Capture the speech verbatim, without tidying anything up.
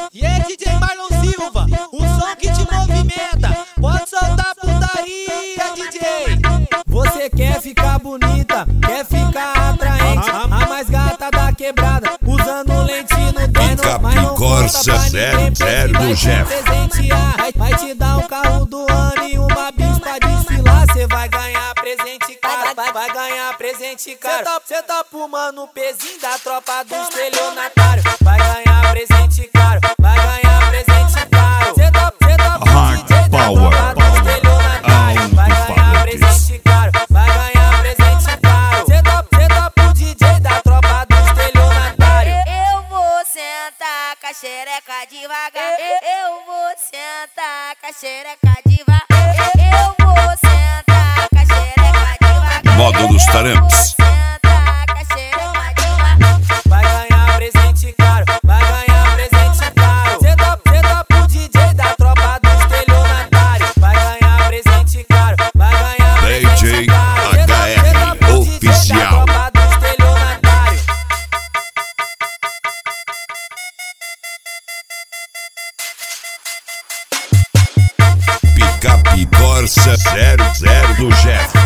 E é D J Marlon Silva, o som que te movimenta. Pode soltar putaria, D J. Você quer ficar bonita, quer ficar atraente, a mais gata da quebrada, usando lente no dedo, mas não conta pra ninguém, zero vai te presentear, vai, vai te dar um carro do ano e uma bis pra desfilar. Cê vai ganhar presente caro, vai, vai ganhar presente caro. Cê tá, cê tá pulmando o pezinho da tropa do estelionatário, vai ganhar presente caro, vai ganhar presente caro. Cê tá, cê tá pro D J da tropa do estelionatário, vai ganhar presente caro, vai ganhar presente caro. Cê tá, cê tá pro D J da tropa do estelionatário. Eu vou sentar com a xereca devagar, eu vou sentar com a xereca devagar, eu vou sentar com a xereca devagar. Modo dos Tarampes. Vai ganhar presente caro, vai ganhar presente caro. Cê tá, cê tá pro D J da tropa do estelionatário, vai ganhar presente caro, vai ganhar presente caro. D J H R Oficial. Picape Corsa zero zero do Jeff.